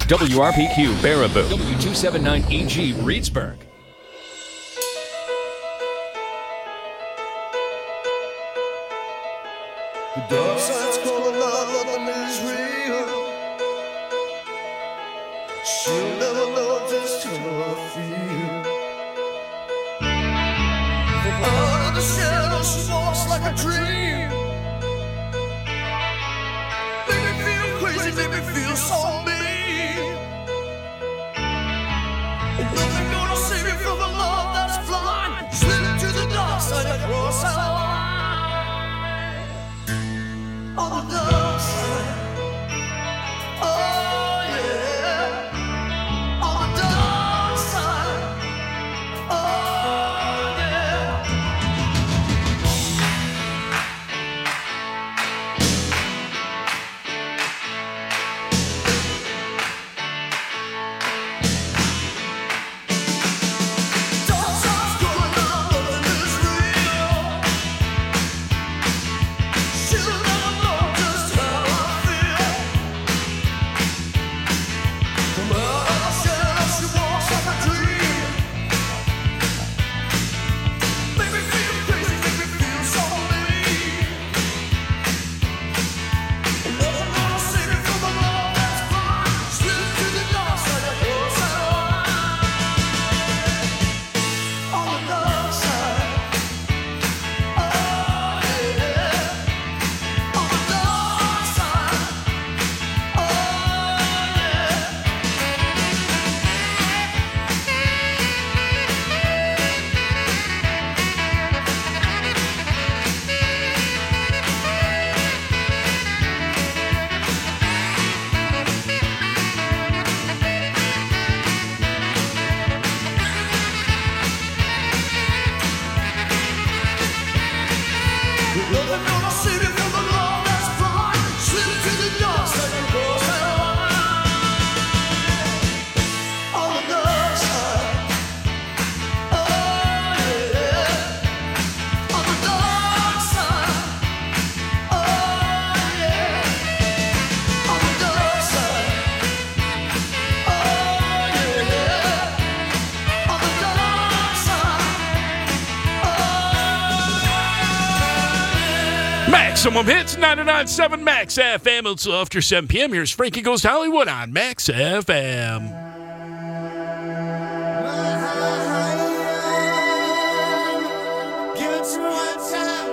WRPQ Baraboo, W279EG Reedsburg. The dark side's calling out, nothing is real. She'll never know just how I feel. From out of the shadows, she walks like a dream. Make me feel crazy, make me feel so mean. And nothing gonna save me from the love that's blind. Slip into the dark side across our line. On the dark side, oh yeah. On the dark side, oh yeah. Dark side's going on, nothing is real. She'll never know just how I feel. From out of the shadows, she walks like a dream. Make me feel crazy, make me feel so mean. And nothing gonna save me from the love that's blind. Slip to the dark side, across that line. On the dark side, oh yeah. On the dark side, oh yeah. Nothing gonna save me from the love that's blind. Slip to the dark side and cross that line. On the dark side, oh yeah. On the dark side, oh yeah. On the dark side, oh yeah. On the dark side, oh yeah. Maximum Hits 99.7 Max FM. It's after 7 p.m. Here's Frankie Goes to Hollywood on Max FM. Give it to me one time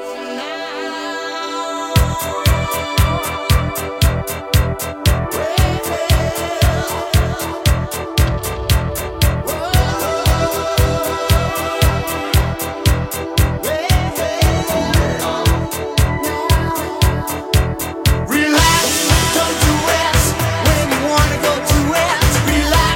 Relax, don't do it when you wanna go to it. Relax.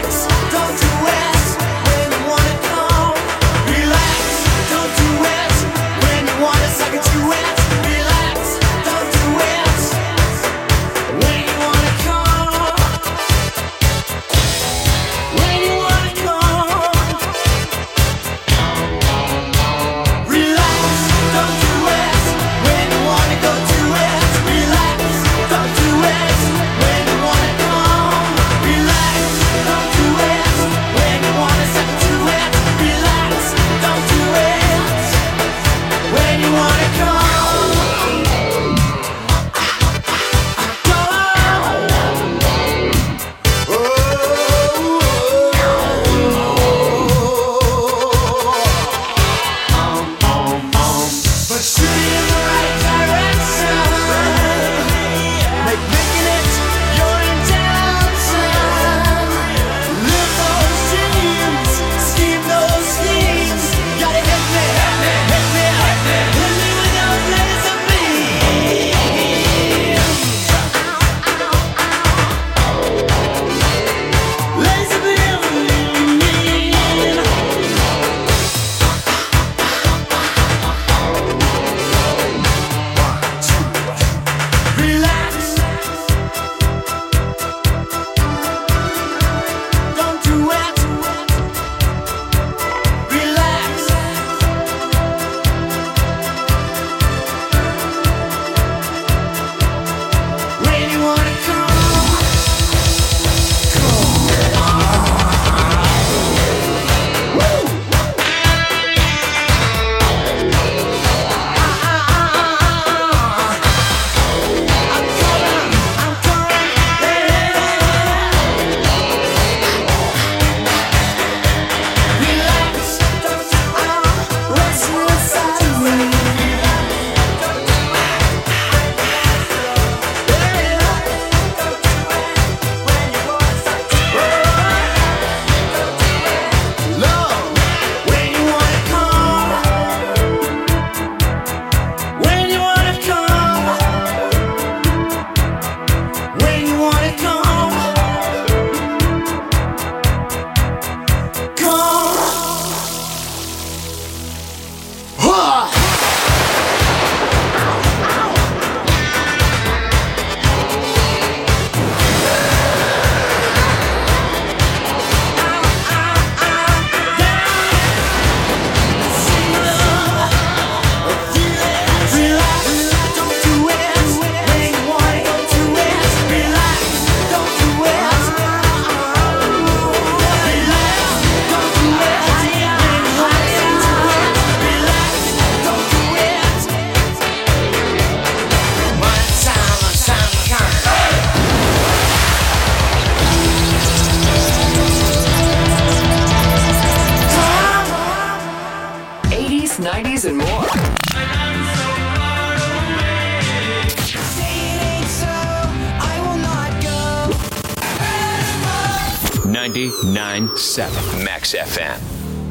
99.7 Max FM.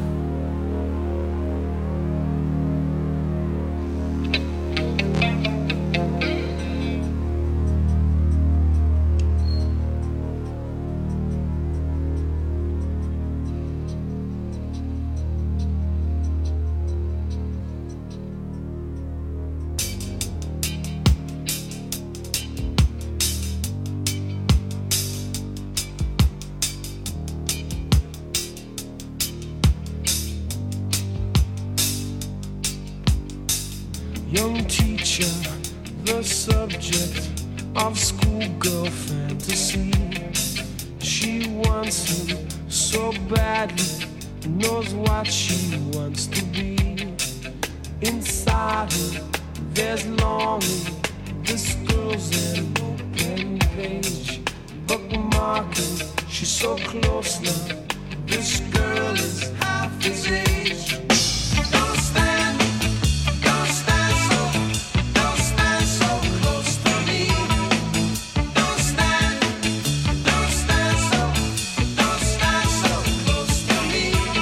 Young teacher, the subject of schoolgirl fantasy. She wants him so badly, knows what she wants to be. Inside her, there's longing. This girl's an open page, bookmarking. She's so close now. This girl is half his age. Don't stand so close to me. Don't stand so close to me.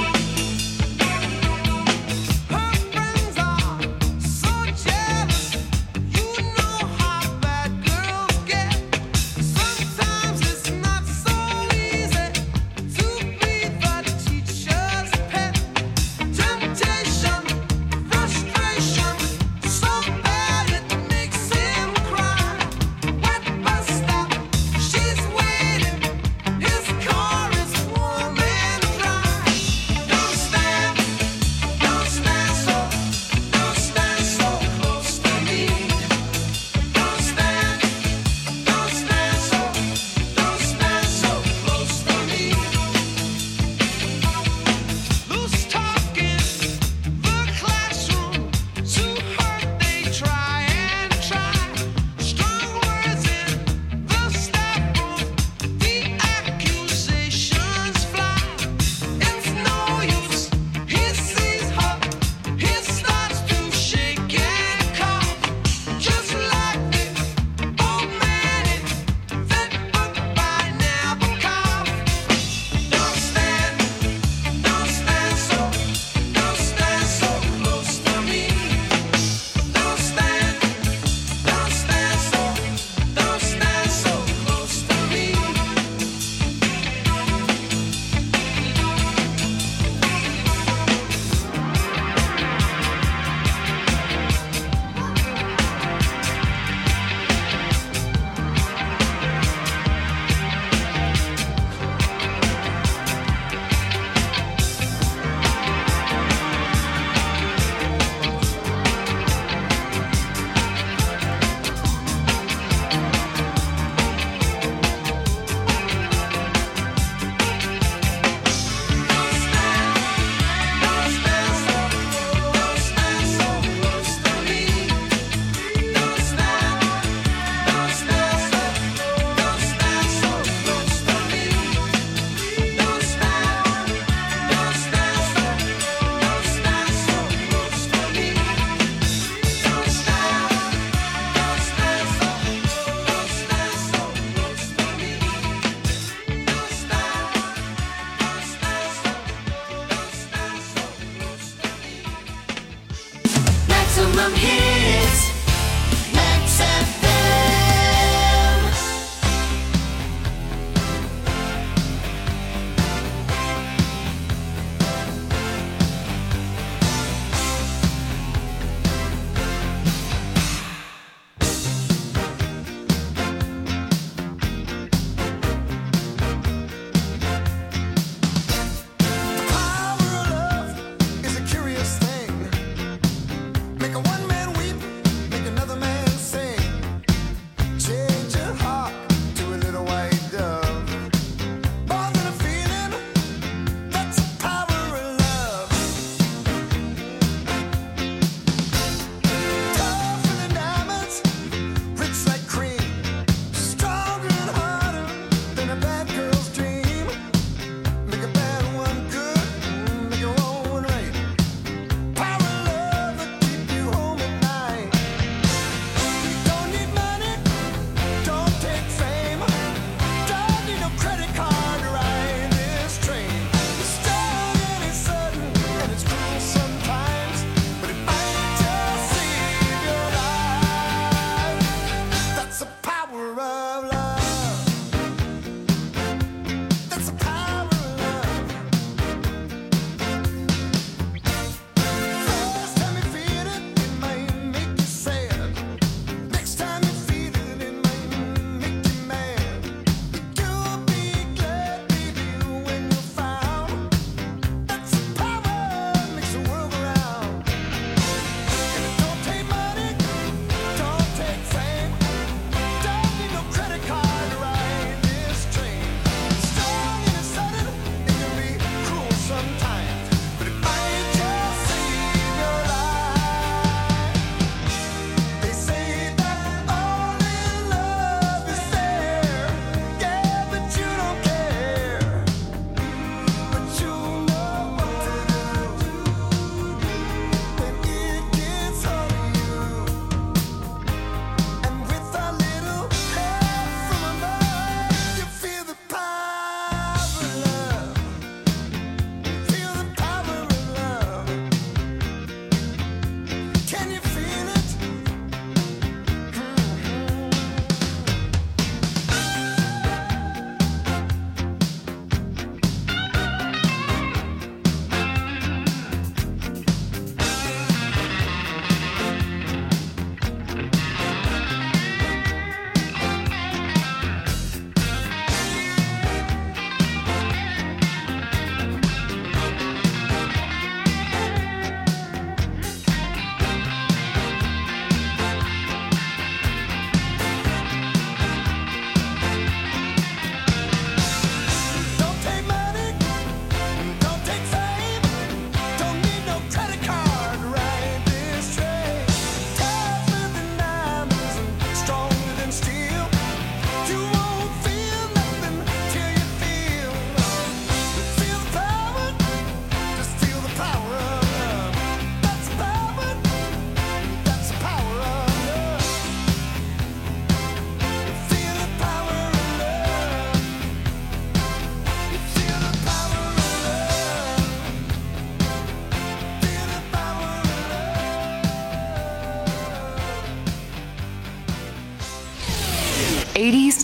Her friends are so jealous. You know how bad girls get. Sometimes it's not so easy to be the teacher's pet.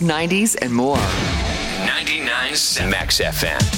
80s, 90s, and more. 99.7 Max FM.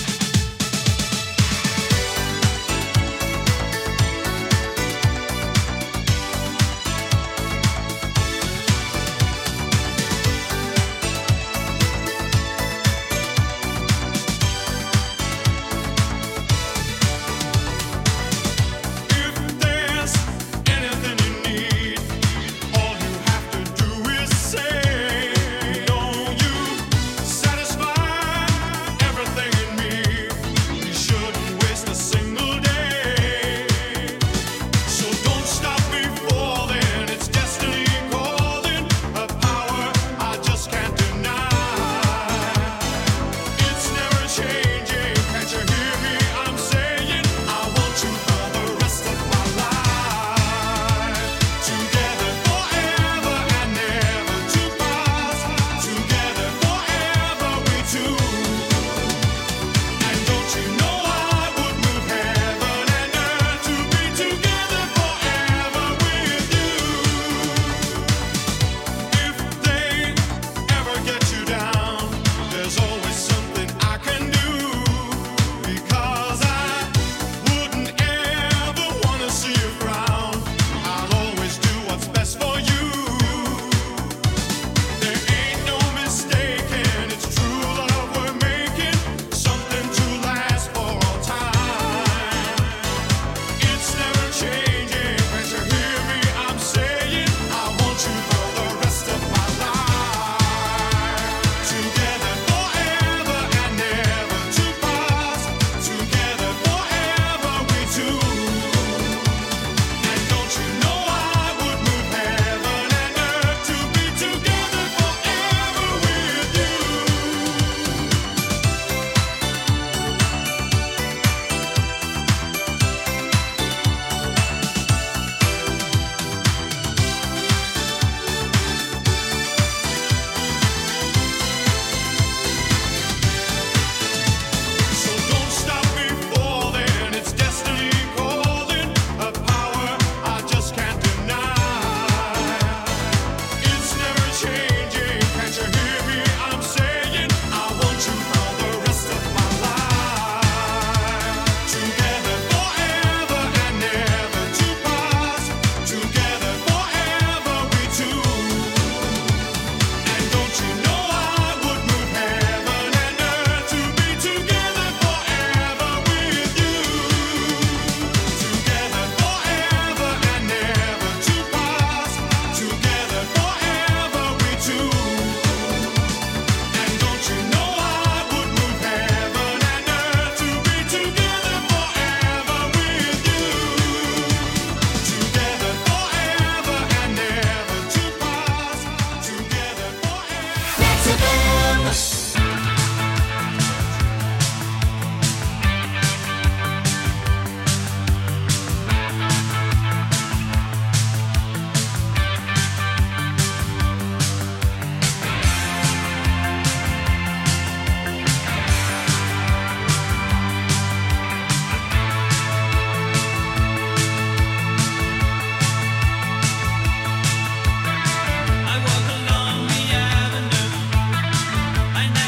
I walk along the avenue. I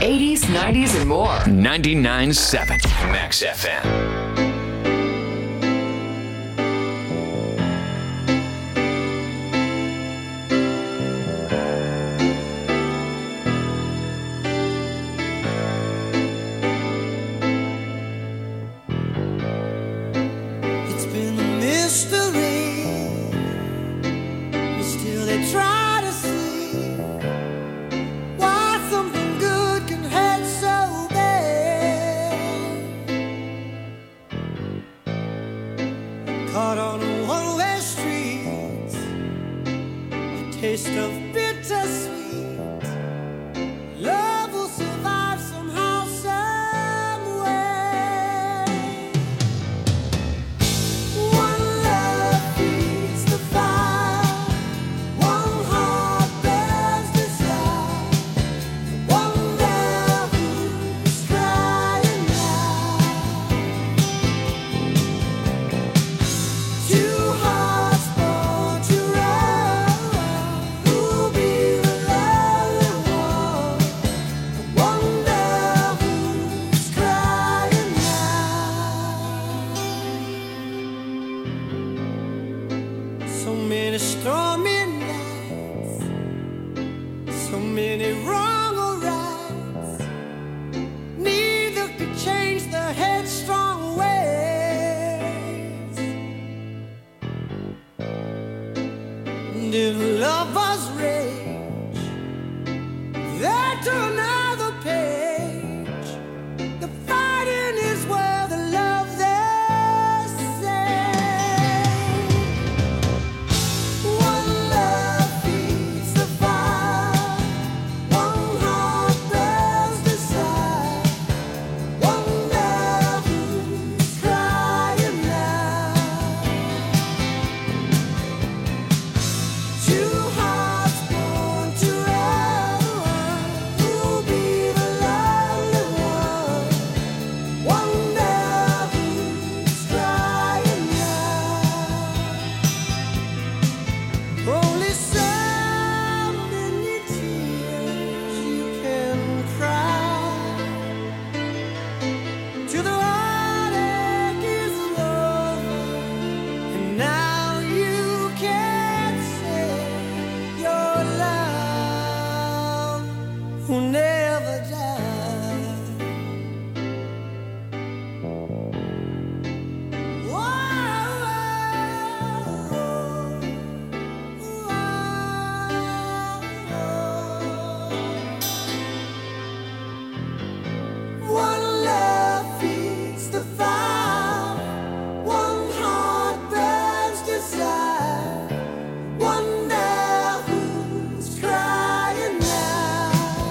80s, 90s, and more. 99.7 Max FM. It's been a mystery, but still they try to see why something good can hurt so bad. Caught on a one-way street, a taste of bittersweet. Love will survive somehow, some way. One love feeds the fire, one heart burns desire, one love who's crying now. Two hearts born to run, who'll be the lonely one? One love who's crying now. So many stormy nights, so many wrong or rights. Neither could change the headstrong ways. And if lovers rage, they turn another page. The fighting is where the love they say. One love feeds the fire, one heart burns desire, one love who's crying now. Two hearts born to run, who'll be the lonely one? One love who's crying now. Only so many tears you can cry till the heartache is over, and now you can say your love will never die. One love feeds the fire, one heart burns desire, one love who's crying now.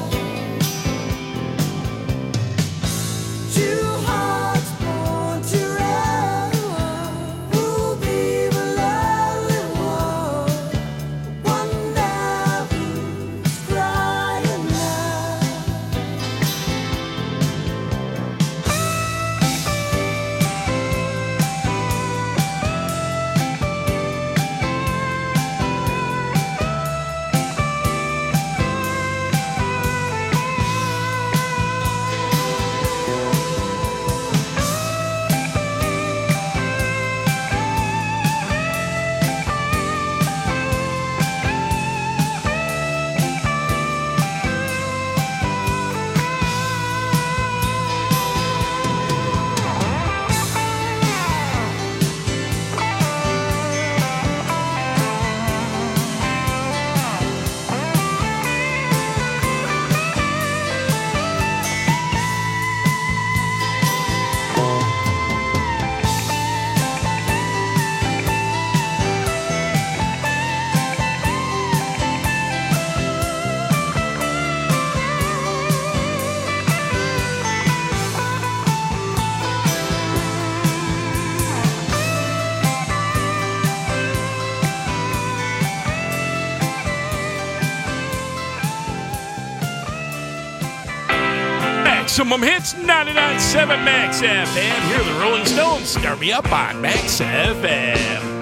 Two hearts born to run, who'll be the lonely one? One love who's crying now. Maximum hits, 99.7 Max FM. Here are the Rolling Stones. Start me up on Max FM.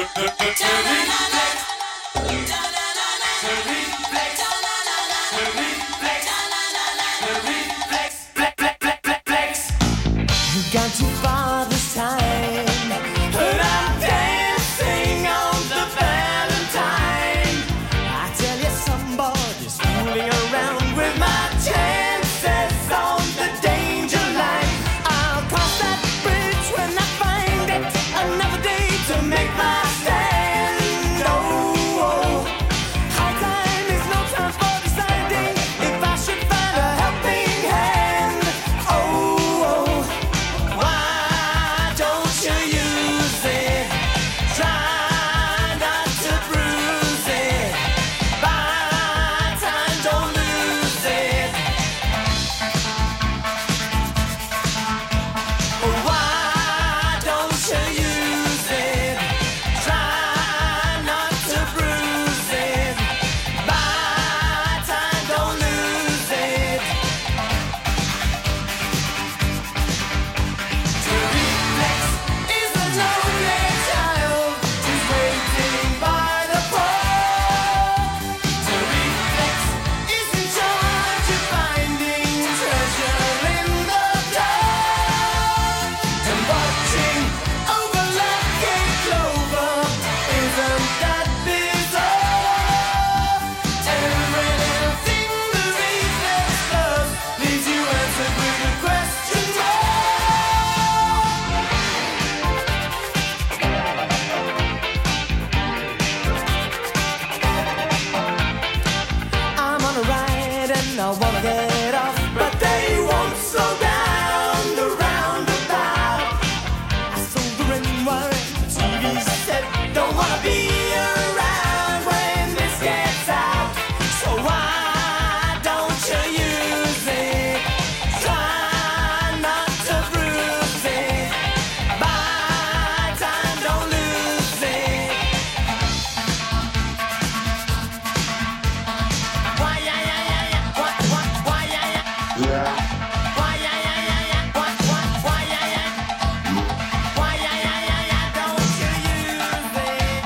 Gone too far this time, but I'm dancing on the Valentine. I tell you, somebody's fooling around with my chances on the danger line. I'll cross that bridge when I find it. Another day to make my stand. Oh, high time is no time for deciding if I should find a helping hand. Oh, why don't you use it? Try not to bruise it. Buy time, don't lose it. Why don't you use it? Try not to bruise it. Buy time, don't lose it. To reflex is a lonely child who's waiting by the pole. To reflex is in charge of finding treasure in the dark. And watching over lucky clover, isn't that bizarre? Every little thing the reflex does leaves you answered with a question mark. I'm on a ride and I wanna get off, but they won't slow down the roundabout. I sold the ring wire, the TV set, don't wanna be around when this gets out. So why don't you use it? Try not to bruise it. Buy time, don't lose it. Why, yeah, yeah, yeah, yeah. What, why, yeah, yeah. Why, yeah, yeah, yeah, yeah. What, why, yeah, yeah. Why, yeah, yeah, yeah, yeah. Don't you use it?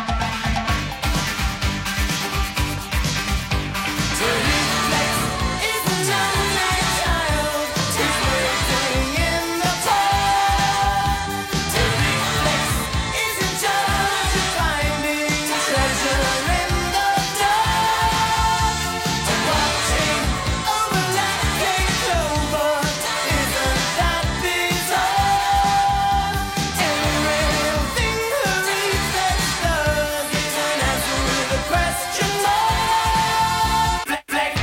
To reflex is a lonely child who's waiting in the cold. To reflex is in charge of finding treasure in the dark. And watching over lucky clover, isn't that bizarre? Every little thing the reflex does is an answer with a question mark. Flex.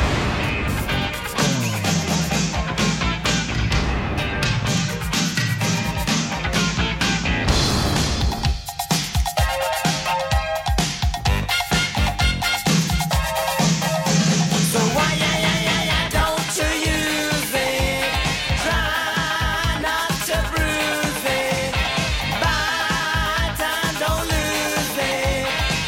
So why, yeah, yeah, yeah, yeah, don't you use it? Try not to bruise it. Buy time, don't lose it.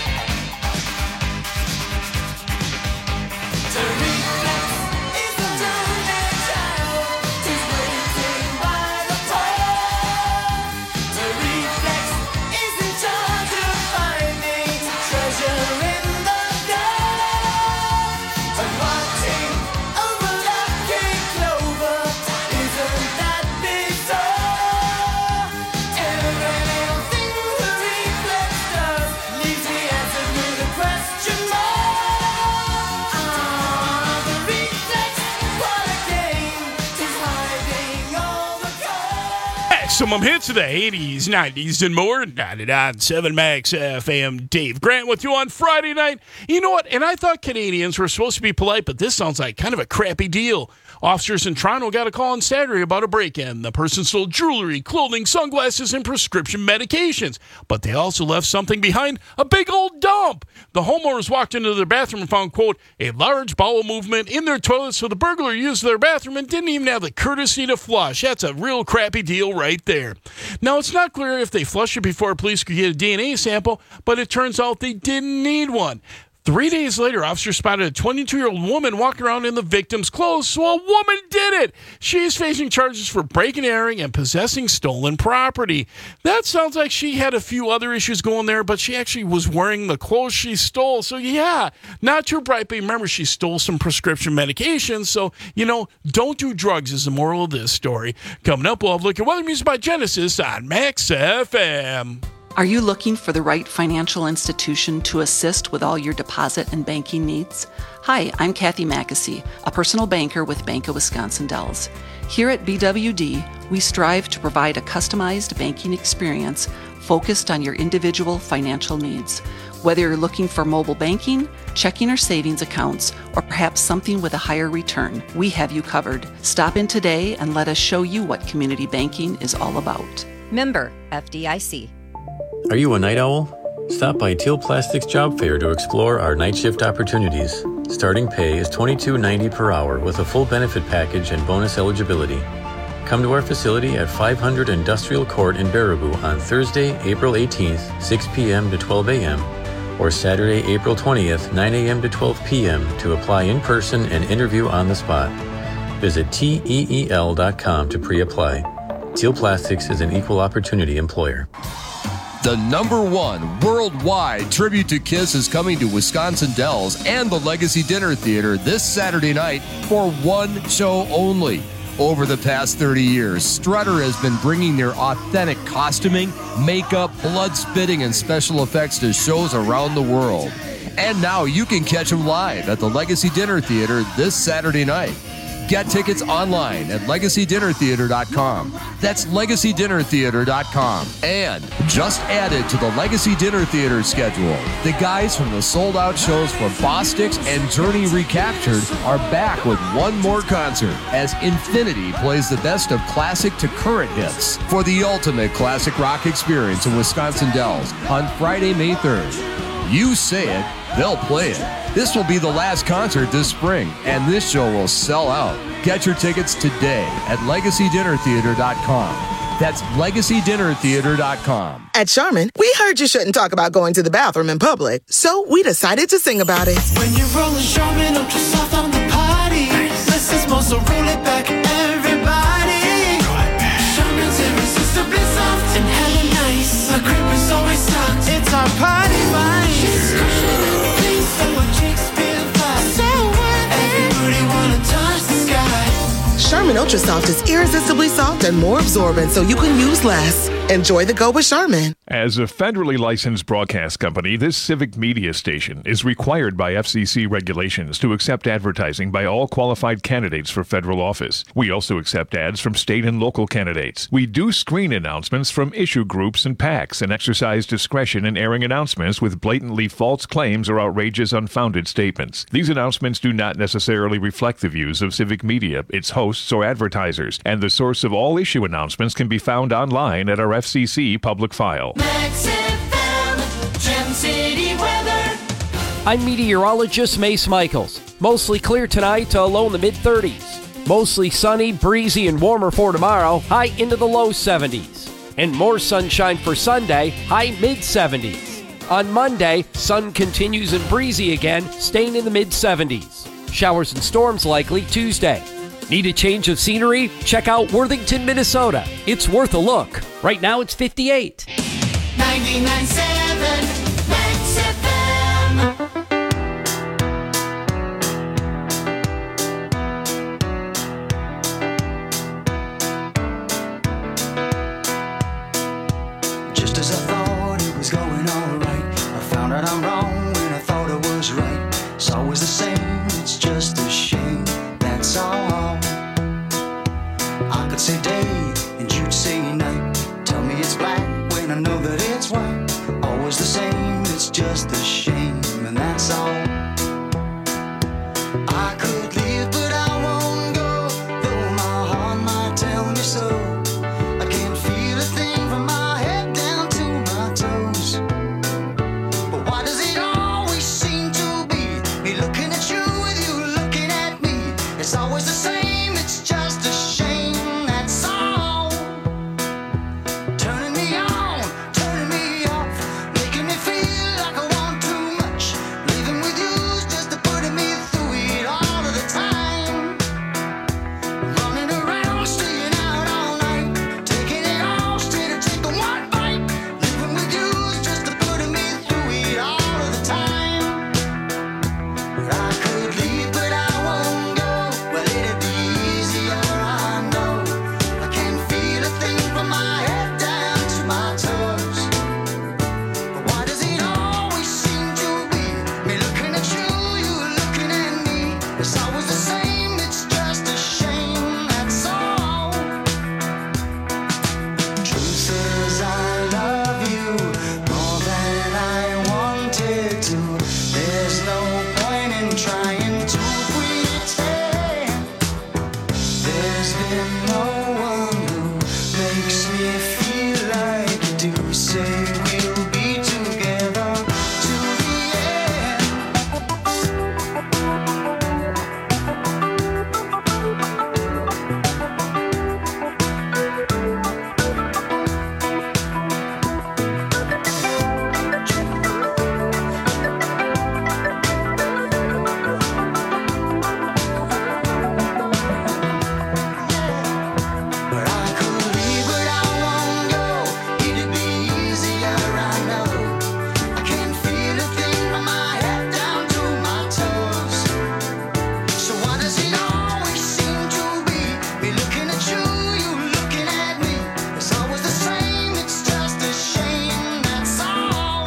To reflex is a lonely child who's waiting by the pole. To reflex is in charge of finding treasure in the dark. And watching over lucky clover, isn't that bizarre? Every little thing the reflex does leaves me answered with a question mark. The reflex, what a game, is hiding all the cards. Maximum hits of the 80s, 90s, and more. 99.7 Max FM. Dave Grant with you on Friday night. You know what? And I thought Canadians were supposed to be polite, but this sounds like kind of a crappy deal. Officers in Toronto got a call on Saturday about a break-in. The person stole jewelry, clothing, sunglasses, and prescription medications. But they also left something behind, a big old dump. The homeowners walked into their bathroom and found, quote, a large bowel movement in their toilet, so the burglar used their bathroom and didn't even have the courtesy to flush. That's a real crappy deal right there. Now, it's not clear if they flushed it before police could get a DNA sample, but it turns out they didn't need one. 3 days later, officers spotted a 22-year-old woman walking around in the victim's clothes, so a woman did it. She's facing charges for breaking, entering, and possessing stolen property. That sounds like she had a few other issues going there, but she actually was wearing the clothes she stole. So, yeah, not too bright, but remember, she stole some prescription medication. So, don't do drugs is the moral of this story. Coming up, we'll have a look at weather music by Genesis on Max FM. Are you looking for the right financial institution to assist with all your deposit and banking needs? Hi, I'm Kathy Mackesy, a personal banker with Bank of Wisconsin Dells. Here at BWD, we strive to provide a customized banking experience focused on your individual financial needs. Whether you're looking for mobile banking, checking or savings accounts, or perhaps something with a higher return, we have you covered. Stop in today and let us show you what community banking is all about. Member FDIC. Are you a night owl? Stop by Teal Plastics Job Fair to explore our night shift opportunities. Starting pay is $22.90 per hour with a full benefit package and bonus eligibility. Come to our facility at 500 Industrial Court in Baraboo on Thursday, April 18th, 6 p.m. to 12 a.m., or Saturday, April 20th, 9 a.m. to 12 p.m. to apply in person and interview on the spot. Visit TEEL.com to pre-apply. Teal Plastics is an equal opportunity employer. The #1 worldwide tribute to Kiss is coming to Wisconsin Dells and the Legacy Dinner Theater this Saturday night for one show only. Over the past 30 years, Strutter has been bringing their authentic costuming, makeup, blood spitting, and special effects to shows around the world. And now you can catch them live at the Legacy Dinner Theater this Saturday night. Get tickets online at LegacyDinnerTheater.com. That's LegacyDinnerTheater.com. And just added to the Legacy Dinner Theater schedule, the guys from the sold-out shows for Bostix and Journey Recaptured are back with one more concert as Infinity plays the best of classic to current hits for the ultimate classic rock experience in Wisconsin Dells on Friday, May 3rd. You say it, they'll play it. This will be the last concert this spring, and this show will sell out. Get your tickets today at LegacyDinnerTheater.com. That's LegacyDinnerTheater.com. At Charmin, we heard you shouldn't talk about going to the bathroom in public, so we decided to sing about it. When you're rolling Charmin Ultra Soft on the party, less is more, so roll it back, everybody. Charmin's irresistibly soft and hella nice. The cream is always stocked. It's our party vibe. Charmin Ultra Soft is irresistibly soft and more absorbent, so you can use less. Enjoy the go with Charmin. As a federally licensed broadcast company, this civic media station is required by FCC regulations to accept advertising by all qualified candidates for federal office. We also accept ads from state and local candidates. We do screen announcements from issue groups and PACs and exercise discretion in airing announcements with blatantly false claims or outrageous, unfounded statements. These announcements do not necessarily reflect the views of civic media, its hosts, or advertisers, and the source of all issue announcements can be found online at our FCC public file. Max FM, Gem City weather. I'm meteorologist Mace Michaels. Mostly clear tonight to a low in the mid-30s. Mostly sunny, breezy, and warmer for tomorrow, high into the low 70s. And more sunshine for Sunday, high mid-70s. On Monday, sun continues and breezy again, staying in the mid-70s. Showers and storms likely Tuesday. Need a change of scenery? Check out Worthington, Minnesota. It's worth a look. Right now it's 58. 99.7 Max FM. Just as I thought it was going all right, I found out I'm wrong when I thought I was right. It's always the same, it's just a shame, that's all. I could say day and you'd say night. Tell me it's black when I know that it's white. Always the same, it's just a shame, and that's all. I could leave, but I won't go, though my heart might tell me so. I can't feel a thing from my head down to my toes. But why does it always seem to be me looking at you with you looking at me? It's always the same, it's just a shame, that's all. Turning me on, turning makes me feel like you do. Say we'll be together to the end. But I could leave, but I won't go. It'd be easier, I know. I can't feel a thing from my head down to my toes. So why does it always seem to be me looking at you, you looking at me? It's always the same, it's just a shame, that's all.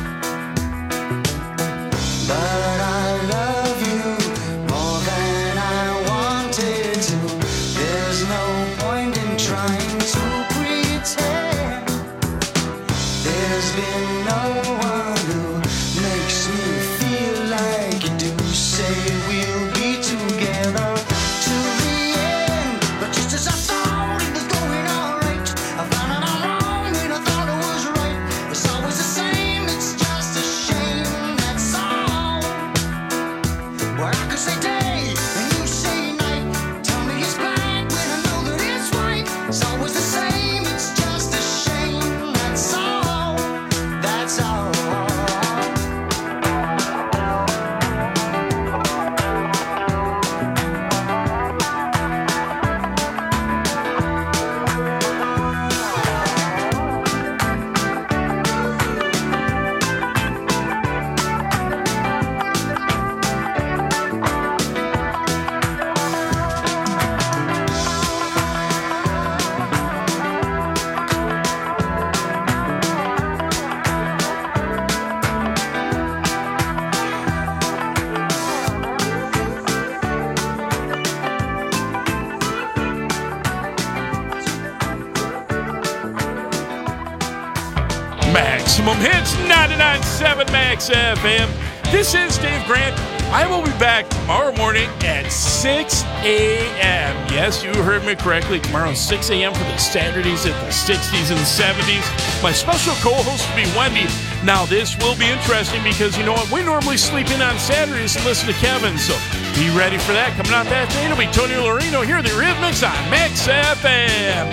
But I love you more than I wanted to. There's no point in trying to pretend. There's been no one who makes me feel like you do. Say we'll be together to the end. But just as I thought it was going alright, I found out I'm wrong when I thought it was right. It's always the same, it's just a shame, that's all. Well, I could say day and you say night. Tell me it's black when I know that it's white. It's always the same, it's just a shame, that's all. That's all. Maximum Hits, 99.7 Max FM. This is Dave Grant. I will be back tomorrow morning at 6 a.m. Yes, you heard me correctly. Tomorrow, 6 a.m. for the Saturdays at the 60s and 70s. My special co-host will be Wendy. Now, this will be interesting because, you know what, we normally sleep in on Saturdays and listen to Kevin, so be ready for that. Coming out that day, it'll be Tony Lorino here, the Rhythmics on Max FM.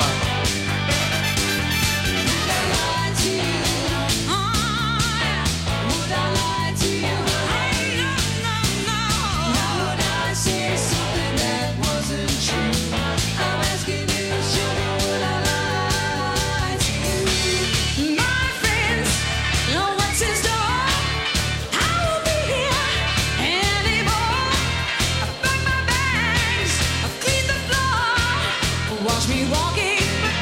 Watch me walking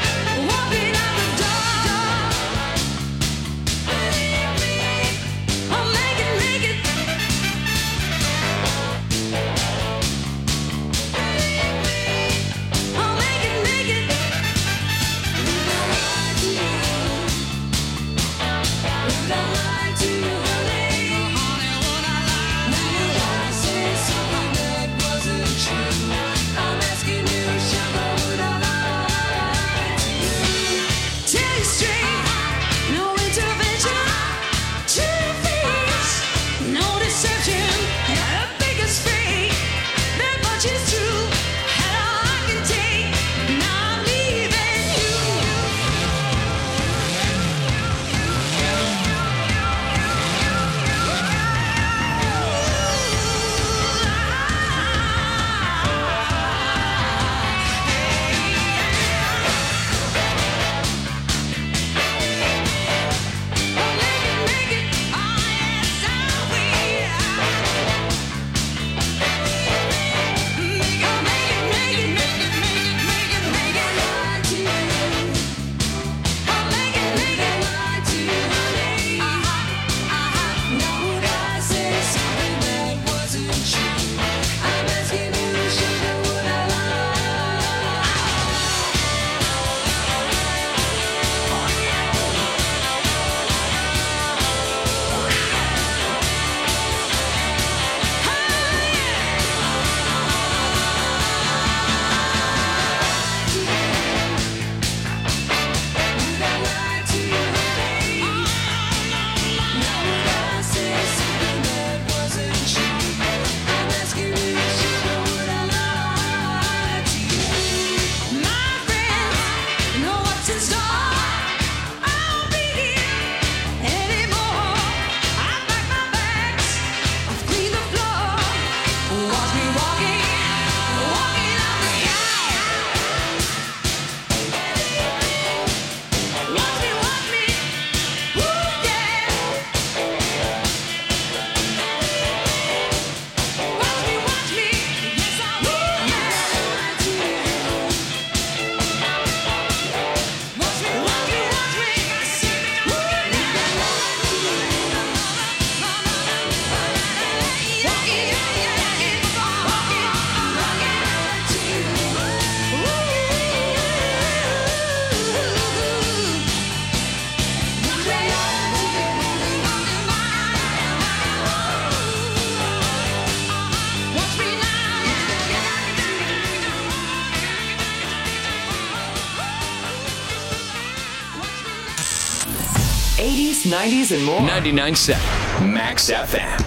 80s, 90s, and more. 99.7 Max FM.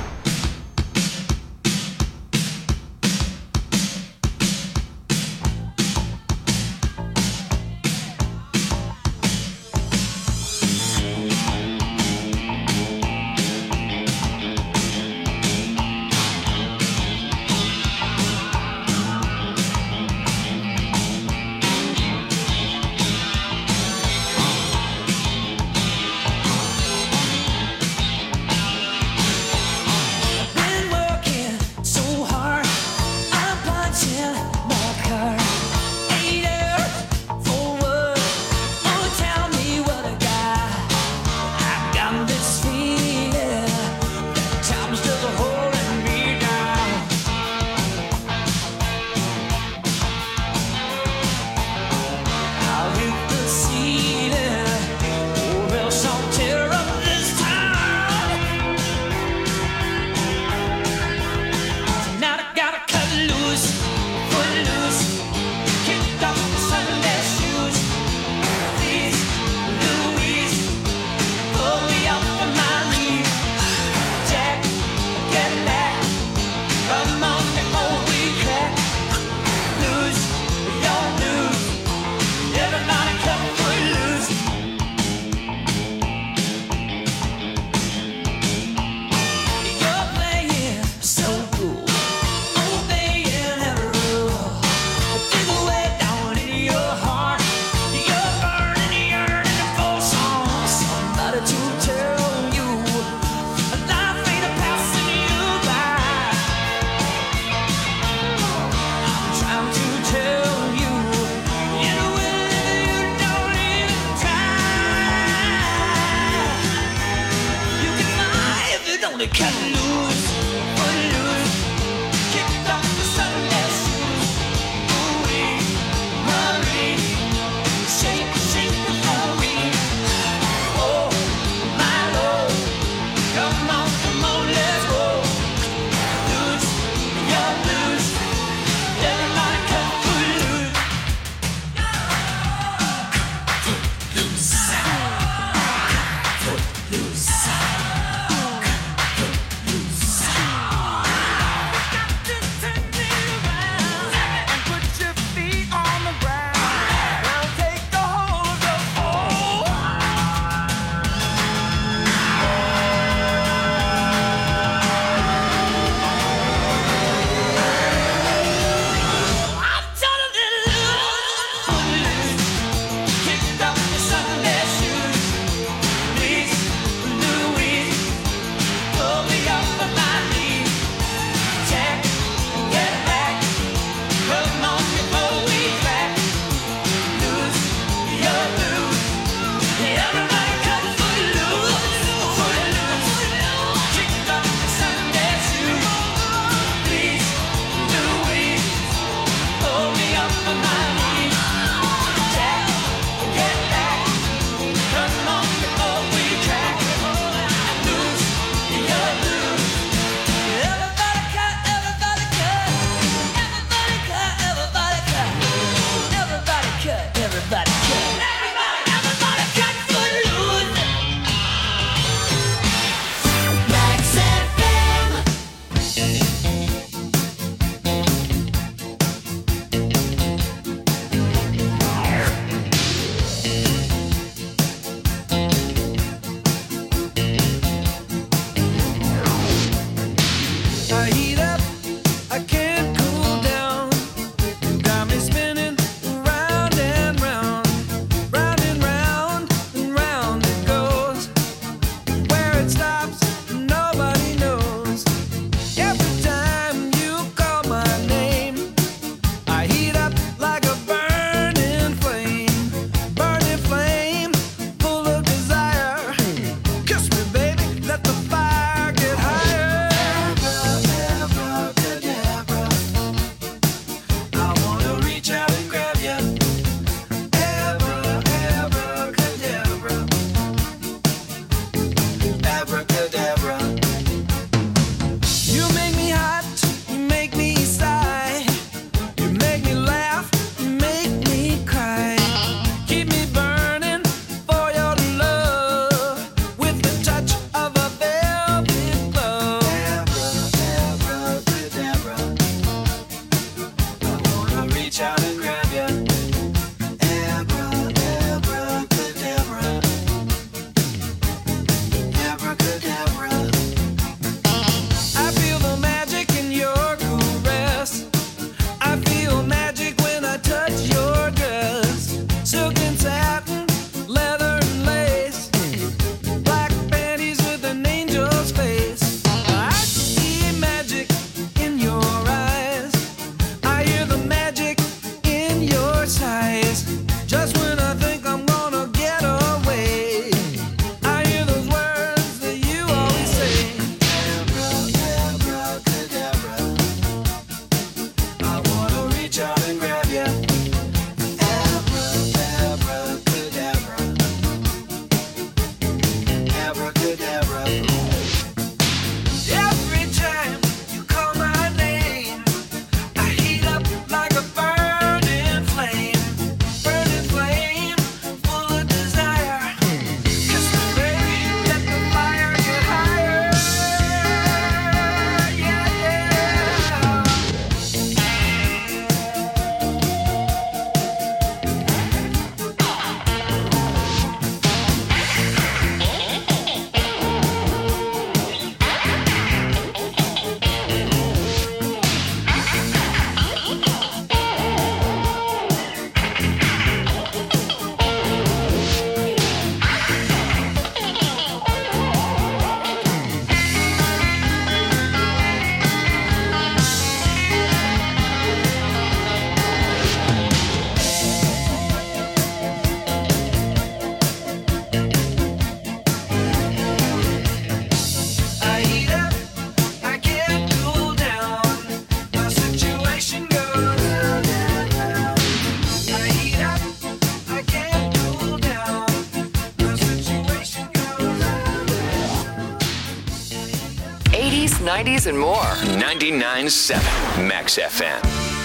90s, and more. 99.7 Max FM.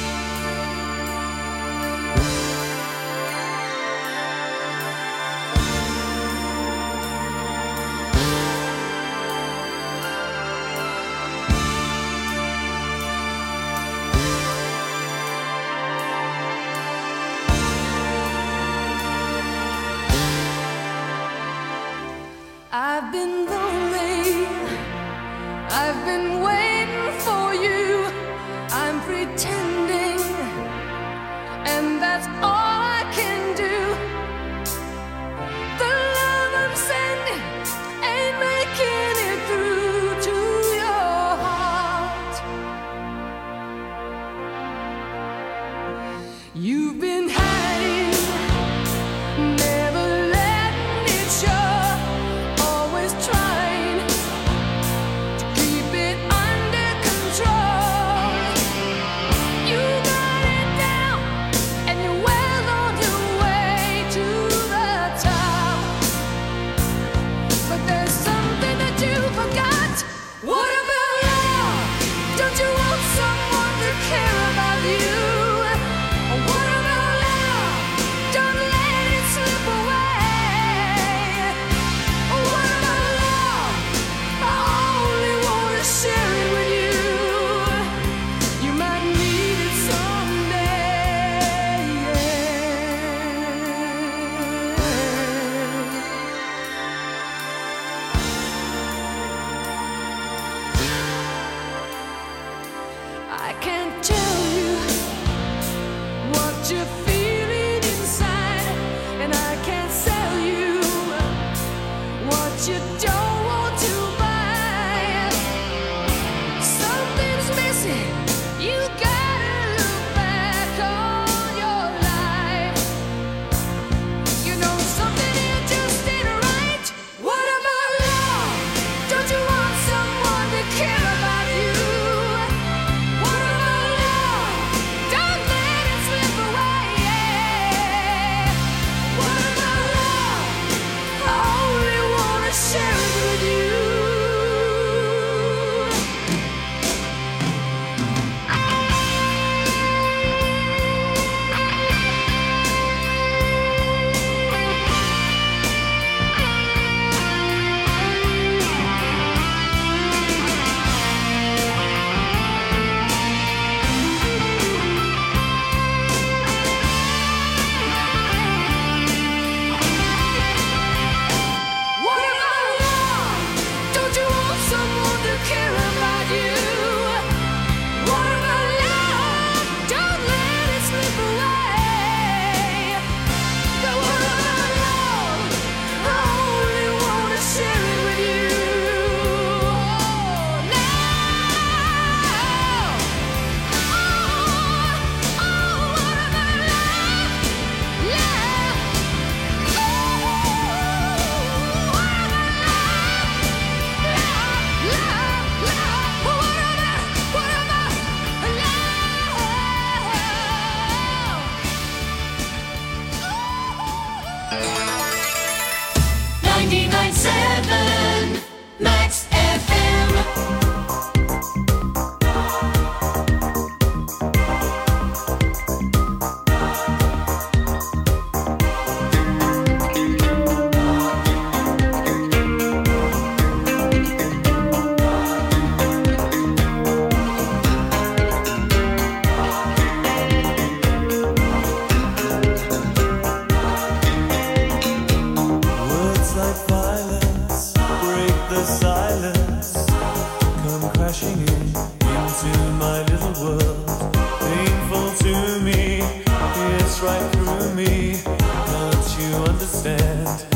I've been lonely. I've been waiting for you. I'm pretending, and that's all I can do. The love I'm sending ain't making it through to your heart. You've been hiding, never letting it show. Always trying to keep it under control. You got it down, and you're well on your way to the top. But there's something that you forgot. What about love? Don't you want someone to care about you? What about love? Don't let it slip away. What about love? I only want to share it with you. You might need it someday. I can't tell you what you're feeling inside, and I can't sell you what you don't want to buy. Something's missing. You gotta look back on your life. You know something here just ain't right. What about love? Don't you want someone to care about you? What about love? Don't let it slip away. What about love? I only wanna share it with you. What about love? Don't you want someone to care about you? What about love? Don't let it slip away. But what about love? I only wanna share it with you. Max FM. Words like violence break the silence, come crashing into my little world. Painful to me, it's right through me. Don't you understand?